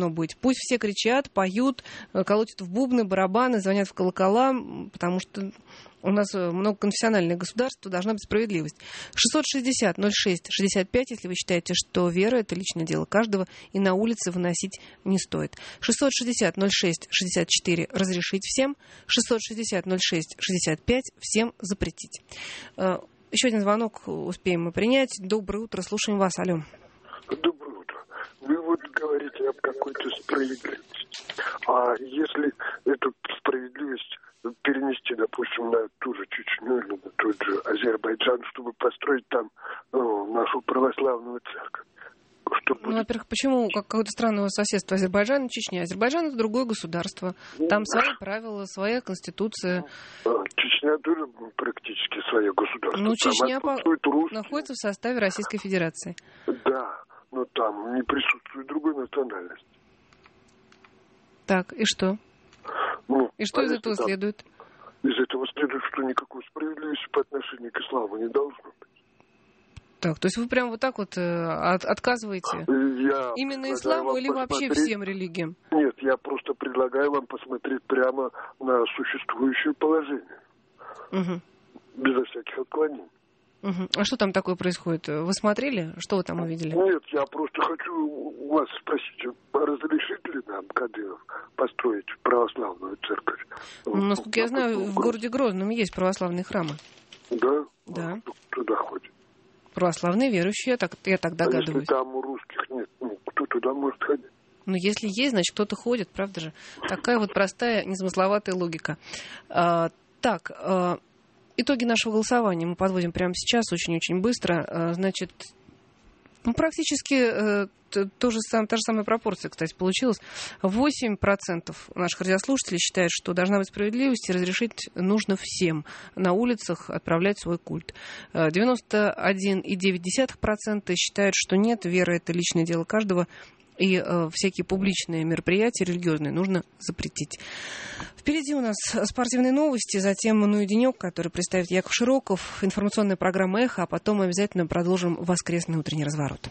Пусть все кричат, поют, колотят в бубны, барабаны, звонят в колокола, потому что у нас многоконфессиональное государство, должна быть справедливость. 660-06-65, если вы считаете, что вера — это личное дело каждого, и на улице выносить не стоит. 660-06-64 разрешить всем, 660-06-65 всем запретить. Еще один звонок успеем мы принять. Доброе утро, слушаем вас. Алло. Доброе утро. Вы вот говорите об какой-то справедливости. А если эту справедливость перенести, допустим, на ту же Чечню или на тот же Азербайджан, чтобы построить там нашу православную церковь? Во-первых, почему какое-то странное соседство Азербайджана и Чечня? Азербайджан — это другое государство. Там свои правила, своя конституция. Чечня тоже практически свое государство. Ну, Чечня находится в составе Российской Федерации. Да, но там не присутствует другой национальности. Так, и что? И что из этого следует? Из этого следует, что никакой справедливости по отношению к исламу не должно быть. Так, то есть вы прям вот так вот отказываете именно исламу или вообще всем религиям? Нет, я просто предлагаю вам посмотреть прямо на существующее положение. Безо всяких отклонений. А что там такое происходит? Вы смотрели? Что вы там увидели? Нет, я просто хочу у вас спросить, разрешит ли нам Кадыров построить православную церковь? Насколько я знаю, в городе Грозном есть православные храмы. Да? Да. Туда ходит? Православные верующие, я так догадываюсь. А если там у русских нет, кто туда может ходить? Ну, если есть, значит, кто-то ходит, правда же? Такая вот простая, незамысловатая логика. Итоги нашего голосования мы подводим прямо сейчас, очень-очень быстро. Значит, практически та же самая пропорция, кстати, получилась. 8% наших радиослушателей считают, что должна быть справедливость и разрешить нужно всем на улицах отправлять свой культ. 91,9% считают, что нет, вера — это личное дело каждого, и всякие публичные мероприятия религиозные нужно запретить. Впереди у нас спортивные новости, затем «Ну и денек», который представит Яков Широков, информационная программа «Эхо», а потом мы обязательно продолжим воскресный утренний разворот.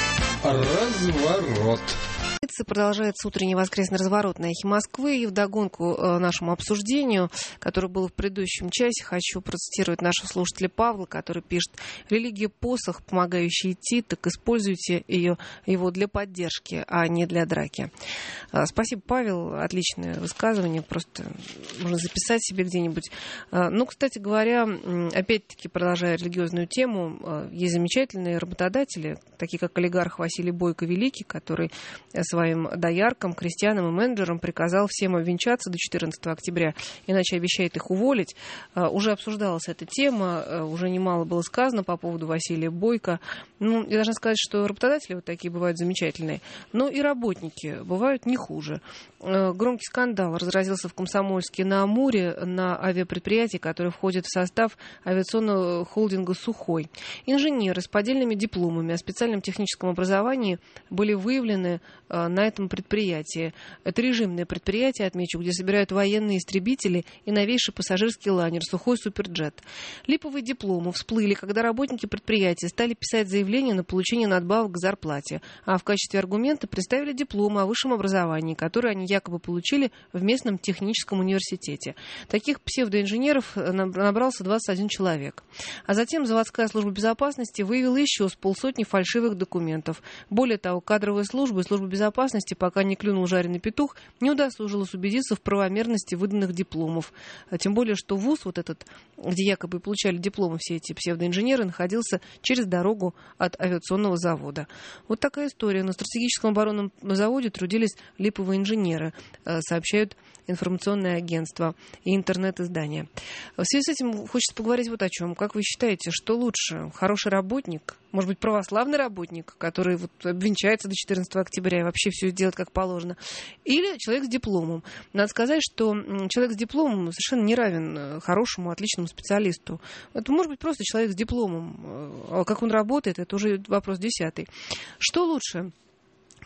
Разворот. Продолжается утренний воскресный разворот на «Эхе Москвы». И вдогонку нашему обсуждению, которое было в предыдущем часе, хочу процитировать нашего слушателя Павла, который пишет: «Религия — посох, помогающий идти, так используйте его для поддержки, а не для драки». Спасибо, Павел, отличное высказывание, просто можно записать себе где-нибудь. Ну, кстати говоря, опять-таки, продолжая религиозную тему, есть замечательные работодатели, такие как олигарх Василий Бойко-Великий, который своим дояркам, крестьянам и менеджерам приказал всем обвенчаться до 14 октября, иначе обещает их уволить. Уже обсуждалась эта тема, уже немало было сказано по поводу Василия Бойко. Ну, я должна сказать, что работодатели вот такие бывают замечательные, но и работники бывают не хуже. Громкий скандал разразился в Комсомольске на Амуре на авиапредприятии, которое входит в состав авиационного холдинга «Сухой». Инженеры с поддельными дипломами о специальном техническом образовании были выявлены на этом предприятии. Это режимное предприятие, отмечу, где собирают военные истребители и новейший пассажирский лайнер «Сухой Суперджет». Липовые дипломы всплыли, когда работники предприятия стали писать заявление на получение надбавок к зарплате, а в качестве аргумента представили дипломы о высшем образовании, которые они якобы получили в местном техническом университете. Таких псевдоинженеров набрался 21 человек. А затем заводская служба безопасности выявила еще с полсотни фальшивых документов. Более того, кадровая служба и служба безопасности, пока не клюнул жареный петух, не удосужилась убедиться в правомерности выданных дипломов. Тем более, что вуз вот этот, где якобы получали дипломы все эти псевдоинженеры, находился через дорогу от авиационного завода. Вот такая история. На стратегическом оборонном заводе трудились липовые инженеры, сообщают информационное агентство и интернет-издания. В связи с этим хочется поговорить вот о чем. Как вы считаете, что лучше? Хороший работник, может быть, православный работник, который вот обвенчается до 14 октября и вообще все делает как положено, или человек с дипломом? Надо сказать, что человек с дипломом совершенно не равен хорошему, отличному специалисту. Это может быть просто человек с дипломом. А как он работает, это уже вопрос 10. Что лучше?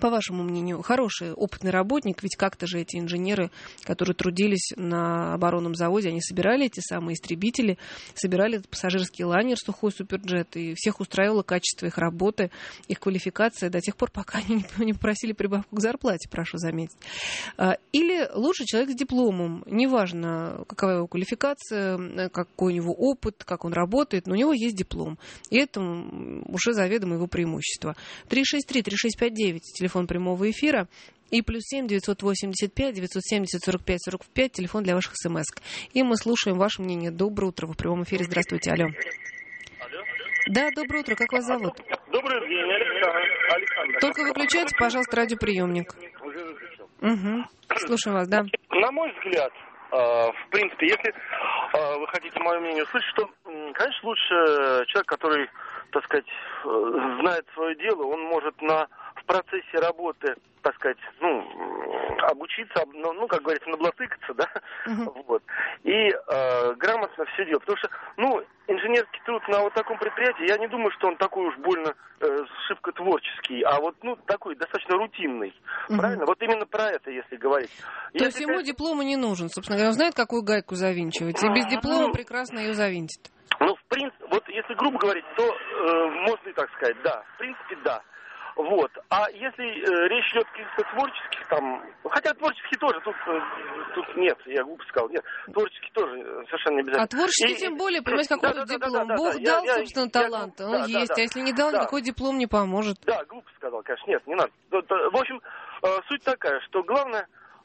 По вашему мнению, хороший, опытный работник, ведь как-то же эти инженеры, которые трудились на оборонном заводе, они собирали эти самые истребители, собирали этот пассажирский лайнер «Сухой Суперджет», и всех устраивало качество их работы, их квалификация до тех пор, пока они не попросили прибавку к зарплате, прошу заметить. Или лучше человек с дипломом, неважно, какова его квалификация, какой у него опыт, как он работает, но у него есть диплом, и это уже заведомо его преимущество. 363-3659, телефон прямого эфира, и +7 985 970 45 45, телефон для ваших смс. И мы слушаем ваше мнение. Доброе утро, вы в прямом эфире. Здравствуйте, алло. Да, доброе утро, как вас зовут? Добрый день, Александр. Только выключайте, пожалуйста, радиоприемник. Угу. Слушаем вас, да. На мой взгляд, в принципе, если вы хотите мое мнение услышать, что, конечно, лучше человек, который, так сказать, знает свое дело, он может в процессе работы, так сказать, обучиться, как говорится, наблатыкаться, да, вот, и грамотно все делать, потому что, инженерский труд на вот таком предприятии, я не думаю, что он такой уж больно шибко творческий, а вот, такой достаточно рутинный, правильно? Вот именно про это, если говорить. То есть ему диплома не нужен, собственно говоря, он знает, какую гайку завинчивать, и без диплома прекрасно ее завинтит. В принципе, вот если грубо говорить, то можно и так сказать, да, в принципе, да. Вот. А если речь идет о каких-то творческих там... Хотя творческие тоже, тут нет, я глупо сказал, нет. Творческие тоже совершенно не обязательно. А творческие тем более, понимаете, какой-то диплом. Бог дал, собственно, талант, он есть. А если не дал, никакой диплом не поможет. Да, глупо сказал, конечно, нет, не надо. В общем, суть такая, что главное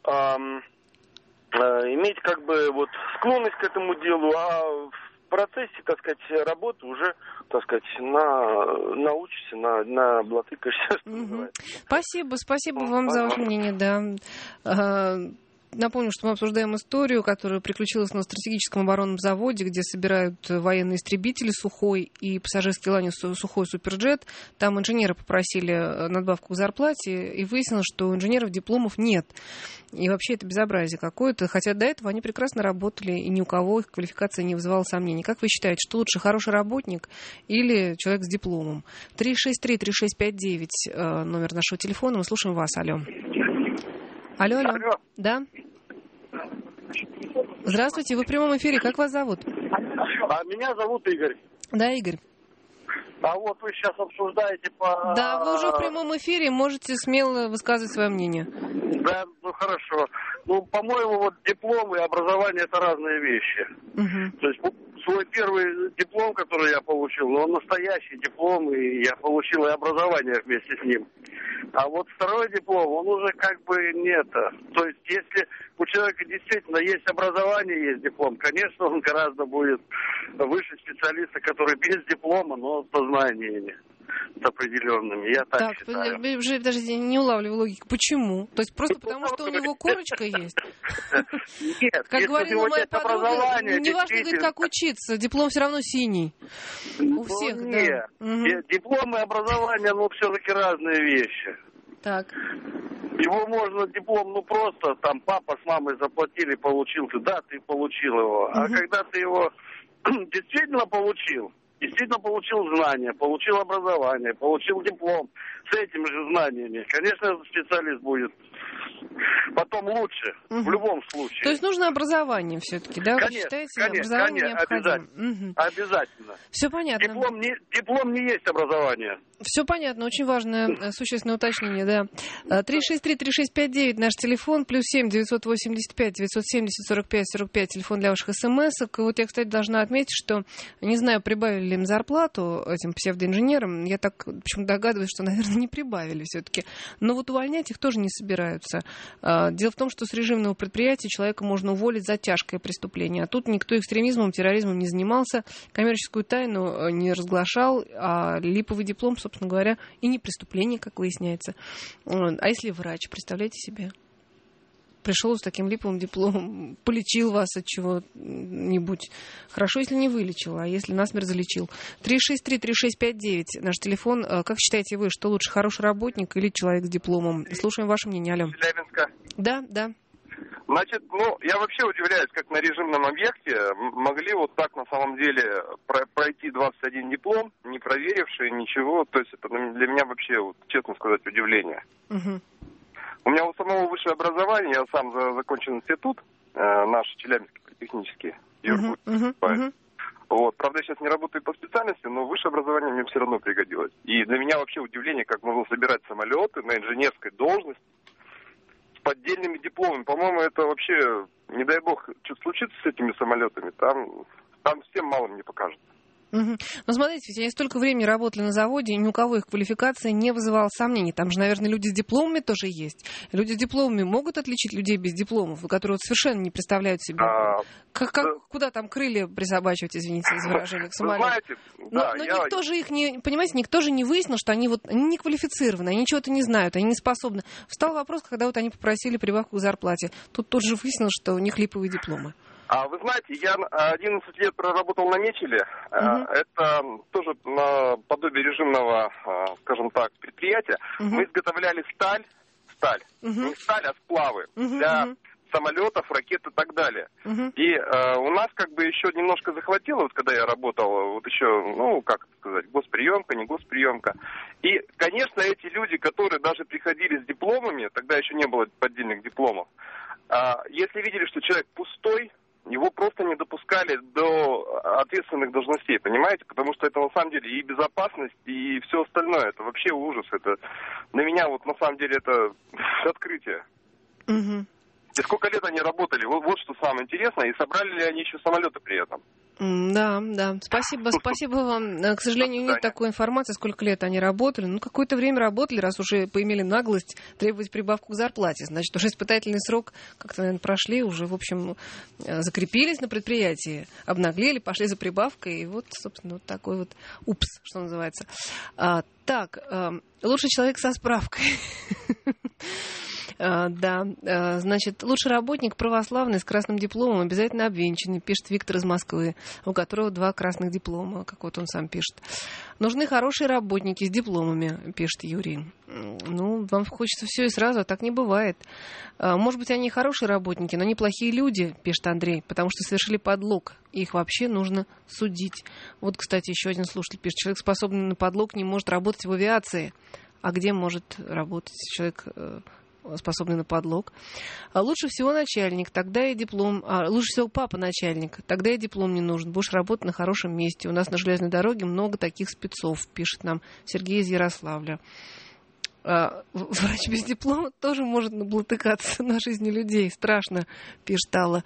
иметь как бы вот склонность к этому делу, а в процессе, так сказать, работы уже, так сказать, научишься, наблатыкаешься, что называется. Спасибо вам за ваше мнение, да. Напомню, что мы обсуждаем историю, которая приключилась на стратегическом оборонном заводе, где собирают военные истребители «Сухой» и пассажирский лайнер «Сухой Суперджет». Там инженеры попросили надбавку к зарплате, и выяснилось, что у инженеров дипломов нет. И вообще это безобразие какое-то, хотя до этого они прекрасно работали, и ни у кого их квалификация не вызывала сомнений. Как вы считаете, что лучше, хороший работник или человек с дипломом? 363-3659, номер нашего телефона. Мы слушаем вас, алло. Алло. Да? Здравствуйте, вы в прямом эфире. Как вас зовут? Меня зовут Игорь. Да, Игорь. А вот вы сейчас обсуждаете по... Да, вы уже в прямом эфире, можете смело высказывать свое мнение. Да, хорошо. По-моему, вот диплом и образование — это разные вещи. То есть свой первый диплом, который я получил, он настоящий диплом, и я получил и образование вместе с ним. А вот второй диплом, он уже как бы не это. То есть если у человека действительно есть образование, есть диплом, конечно, он гораздо будет выше специалиста, который без диплома, но со знаниями, с определенными. Я так считаю. Подождите, не улавливаю логику. Почему? То есть просто потому, что у него корочка есть? Нет, как говорила моя подруга, не важно, говорит, как учиться, диплом все равно синий. У всех, нет. Да. Диплом и образование, все-таки разные вещи. Так. Его можно диплом, просто там папа с мамой заплатили, получил ты, да, ты получил его. А когда ты его действительно получил знания, получил образование, получил диплом с этими же знаниями, конечно, этот специалист будет потом лучше, в любом случае. То есть нужно образование все-таки, да? Конечно, вы считаете, образование необходимо? Обязательно. Все понятно. Диплом не есть образование. Все понятно, очень важное, существенное уточнение, да. 363-3659 наш телефон, +7 985 970 45 45, телефон для ваших смс-ок. И вот я, кстати, должна отметить, что, не знаю, прибавили ли им зарплату этим псевдоинженерам, я так почему-то догадываюсь, что, наверное, не прибавили все-таки. Но вот увольнять их тоже не собираются. Дело в том, что с режимного предприятия человека можно уволить за тяжкое преступление, а тут никто экстремизмом, терроризмом не занимался, коммерческую тайну не разглашал, а липовый диплом, собственно говоря, и не преступление, как выясняется. А если врач, представляете себе? Пришел с таким липовым дипломом, полечил вас от чего-нибудь. Хорошо, если не вылечил, а если насмерть залечил. 363-3659 наш телефон. Как считаете вы, что лучше, хороший работник или человек с дипломом? Слушаем ваше мнение. Алло. Челябинска. Да. Значит, я вообще удивляюсь, как на режимном объекте могли вот так на самом деле пройти 21 диплом, не проверившие ничего. То есть это для меня вообще, вот, честно сказать, удивление. Угу. У меня у самого высшее образование, я сам закончил институт, наш Челябинский политехнический, Юргут. Вот. Правда, я сейчас не работаю по специальности, но высшее образование мне все равно пригодилось. И для меня вообще удивление, как можно собирать самолеты на инженерской должности с поддельными дипломами. По-моему, это вообще, не дай бог, что-то случится с этими самолетами, там всем малым не покажут. Угу. Но смотрите, ведь они столько времени работали на заводе, и ни у кого их квалификация не вызывала сомнений. Там же, наверное, люди с дипломами тоже есть. Люди с дипломами могут отличить людей без дипломов, которые совершенно не представляют себе, куда там крылья присобачивать, извините за выражение, к самолету. Но никто же их не, понимаете, никто же не выяснил, что они не квалифицированы, они чего-то не знают, они не способны. Встал вопрос, когда вот они попросили прибавку к зарплате. Тут же выяснилось, что у них липовые дипломы. Вы знаете, я 11 лет проработал на Мечеле. Это тоже подобие режимного, скажем так, предприятия. Мы изготовляли сталь, не сталь, а сплавы для самолетов, ракет и так далее. И у нас как бы еще немножко захватило, вот когда я работал, вот еще, как сказать, госприемка, не госприемка. И, конечно, эти люди, которые даже приходили с дипломами, тогда еще не было поддельных дипломов, если видели, что человек пустой, его просто не допускали до ответственных должностей, понимаете? Потому что это на самом деле и безопасность, и все остальное. Это вообще ужас. Это для меня вот на самом деле это открытие. И сколько лет они работали? Вот что самое интересное. И собрали ли они еще самолеты при этом? Да. Спасибо вам. К сожалению, нет такой информации, сколько лет они работали. Какое-то время работали, раз уже поимели наглость требовать прибавку к зарплате. Значит, уже испытательный срок как-то, наверное, прошли, уже, в общем, закрепились на предприятии, обнаглели, пошли за прибавкой. И вот, собственно, вот такой вот упс, что называется. Лучший человек со справкой. Да, значит, лучший работник православный с красным дипломом, обязательно обвенчанный, пишет Виктор из Москвы, у которого 2 красных диплома, как вот он сам пишет. Нужны хорошие работники с дипломами, пишет Юрий. Вам хочется все и сразу, а так не бывает. Может быть, они хорошие работники, но неплохие люди, пишет Андрей, потому что совершили подлог, и их вообще нужно судить. Вот, кстати, еще один слушатель пишет, человек, способный на подлог, не может работать в авиации. А где может работать человек, способный на подлог? Лучше всего начальник, тогда и диплом. Лучше всего папа начальник, тогда и диплом не нужен. Будешь работать на хорошем месте. У нас на железной дороге много таких спецов, пишет нам Сергей из Ярославля. Врач без диплома тоже может наблатыкаться на жизни людей. Страшно, пишет Алла.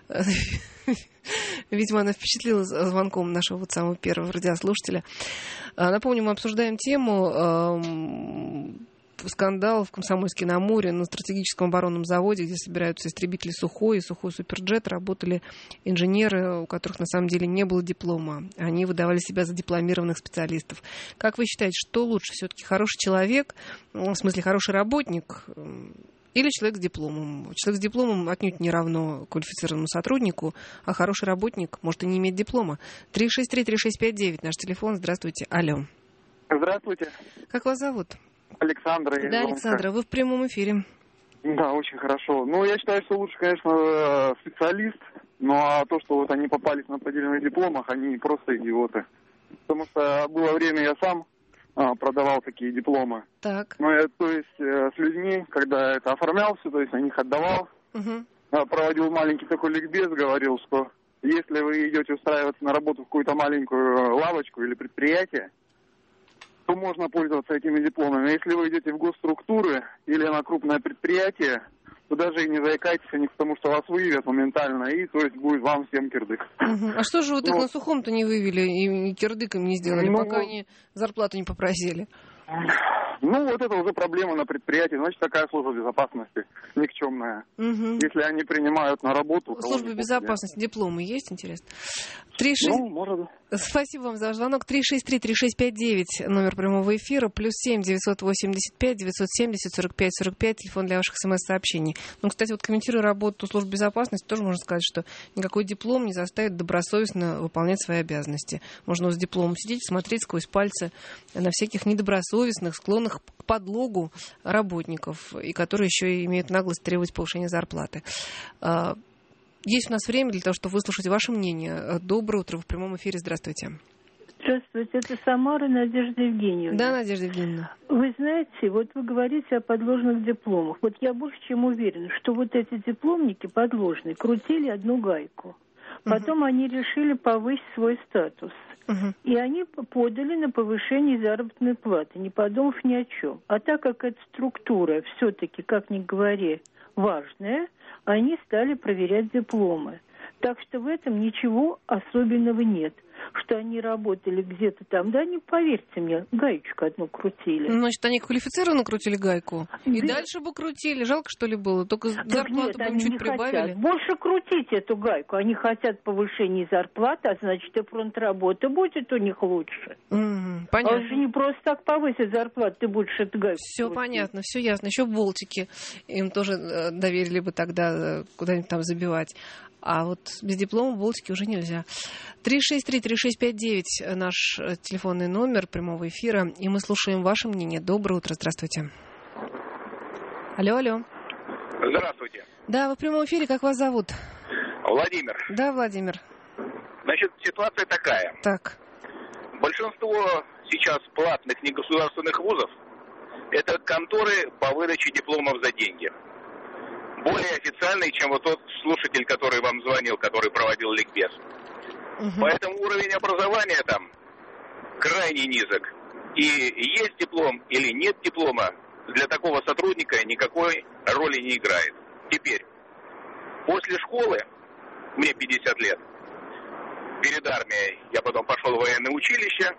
Видимо, она впечатлила звонком нашего вот самого первого радиослушателя. Напомню, мы обсуждаем тему скандал в Комсомольске-на-Амуре на стратегическом оборонном заводе, где собираются истребители Сухой и Сухой Суперджет. Работали инженеры, у которых на самом деле не было диплома. Они выдавали себя за дипломированных специалистов. Как вы считаете, что лучше? Все-таки хороший человек, в смысле хороший работник, или человек с дипломом? Человек с дипломом отнюдь не равно квалифицированному сотруднику, а хороший работник может и не иметь диплома. 363-3659, наш телефон. Здравствуйте. Алло. Здравствуйте. Как вас зовут? Александр. Да, Александр, вы в прямом эфире. Да, очень хорошо. Я считаю, что лучше, конечно, специалист, а то, что вот они попались на поддельных дипломах, они просто идиоты. Потому что было время, я сам продавал такие дипломы. Так. То есть с людьми, когда это оформлял все, то есть на них отдавал, проводил маленький такой ликбез, говорил, что если вы идете устраиваться на работу в какую-то маленькую лавочку или предприятие, то можно пользоваться этими дипломами. Если вы идете в госструктуры или на крупное предприятие, то даже и не заикайтесь о них, потому что вас выявят моментально, и то есть будет вам всем кирдык. А что же вот их на сухом-то не вывели и кирдыком не сделали, пока они зарплату не попросили? Вот это уже проблема на предприятии. Значит, такая служба безопасности никчемная. Если они принимают на работу... Служба безопасности, дипломы есть, интересно? Может. Спасибо вам за звонок. 363-3659, номер прямого эфира, +7 985 970 45 45, телефон для ваших смс-сообщений. Кстати, вот комментируя работу службы безопасности, тоже можно сказать, что никакой диплом не заставит добросовестно выполнять свои обязанности. Можно с дипломом сидеть, смотреть сквозь пальцы на всяких недобросовестных, склонных к подлогу работников, и которые еще имеют наглость требовать требовать повышения зарплаты. Есть у нас время для того, чтобы выслушать ваше мнение. Доброе утро, вы в прямом эфире. Здравствуйте. Здравствуйте, это Самара, Надежда Евгеньевна. Да, Надежда Евгеньевна. Вы знаете, вот вы говорите о подложных дипломах. Вот я больше чем уверена, что вот эти дипломники подложные крутили одну гайку. Потом они решили повысить свой статус. И они подали на повышение заработной платы, не подумав ни о чем. А так как эта структура все-таки, как ни говори, важная, они стали проверять дипломы. Так что в этом ничего особенного нет. Что они работали где-то там, да, не поверьте мне, гаечку одну крутили. Значит, они квалифицированно крутили гайку? И дальше бы крутили. Жалко, что ли, было? Только зарплату бы чуть прибавили. Хотят больше крутить эту гайку. Они хотят повышения зарплаты, а значит, и фронт-работа будет у них лучше. Понятно. А же не просто так повысить зарплату, ты будешь эту гайку Все крутить. понятно, все ясно. Еще болтики им тоже доверили бы тогда куда-нибудь там забивать. А вот без диплома болтики уже нельзя. 363-3659 наш телефонный номер прямого эфира. И мы слушаем ваше мнение. Доброе утро, здравствуйте. Алло. Здравствуйте. Да, вы в прямом эфире. Как вас зовут? Владимир. Да, Владимир. Значит, ситуация такая. Так. Большинство сейчас платных негосударственных вузов – это конторы по выдаче дипломов за деньги. Более официальный, чем вот тот слушатель, который вам звонил, который проводил ликбез. Поэтому уровень образования там крайне низок. И есть диплом или нет диплома, для такого сотрудника никакой роли не играет. Теперь, после школы, мне 50 лет, перед армией я потом пошел в военное училище,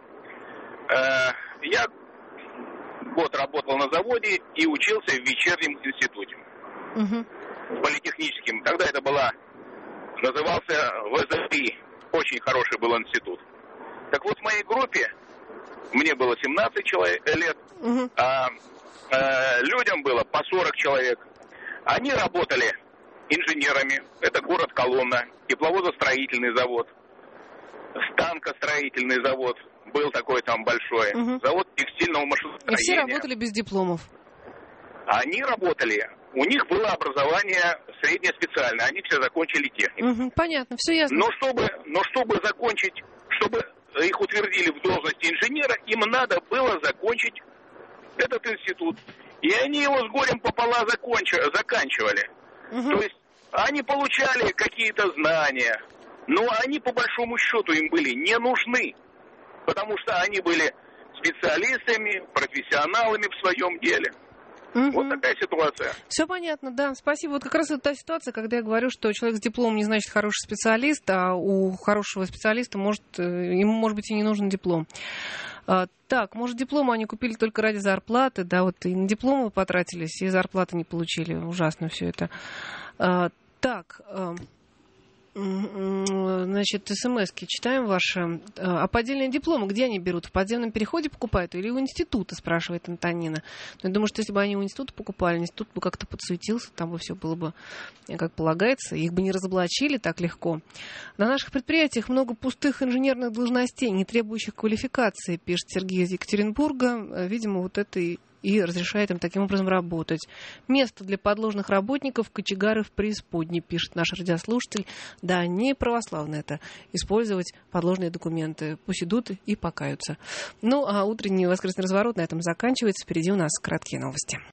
я год работал на заводе и учился в вечернем институте. Политехническим. Тогда это назывался ВЗИ. Очень хороший был институт. Так вот, в моей группе, мне было 17 лет, а людям было по 40 человек. Они работали инженерами. Это город Коломна, тепловозостроительный завод, станкостроительный завод. Был такой там большой. Завод текстильного машиностроения. И все работали без дипломов. Они работали. У них было образование среднее специальное. Они все закончили технику. Понятно, все ясно. Но чтобы закончить, чтобы их утвердили в должности инженера, им надо было закончить этот институт. И они его с горем пополам заканчивали. То есть они получали какие-то знания, но они по большому счету им были не нужны. Потому что они были специалистами, профессионалами в своем деле. Вот такая ситуация. Все понятно, да. Спасибо. Вот как раз это та ситуация, когда я говорю, что человек с дипломом не значит хороший специалист, а у хорошего специалиста ему, может быть, и не нужен диплом. Так, может, дипломы они купили только ради зарплаты, да, вот и на дипломы потратились, и зарплаты не получили. Ужасно все это. Так, значит, смс-ки читаем ваши. А поддельные дипломы, где они берут? В подземном переходе покупают или у института, спрашивает Антонина. Но я думаю, что если бы они у института покупали, институт бы как-то подсуетился, там бы все было бы, как полагается, их бы не разоблачили так легко. На наших предприятиях много пустых инженерных должностей, не требующих квалификации, пишет Сергей из Екатеринбурга. Видимо, вот это и разрешает им таким образом работать. Место для подложных работников кочегары в преисподней, пишет наш радиослушатель. Да, не православно это использовать подложные документы. Пусть идут и покаются. Ну, а утренний воскресный разворот на этом заканчивается. Впереди у нас краткие новости.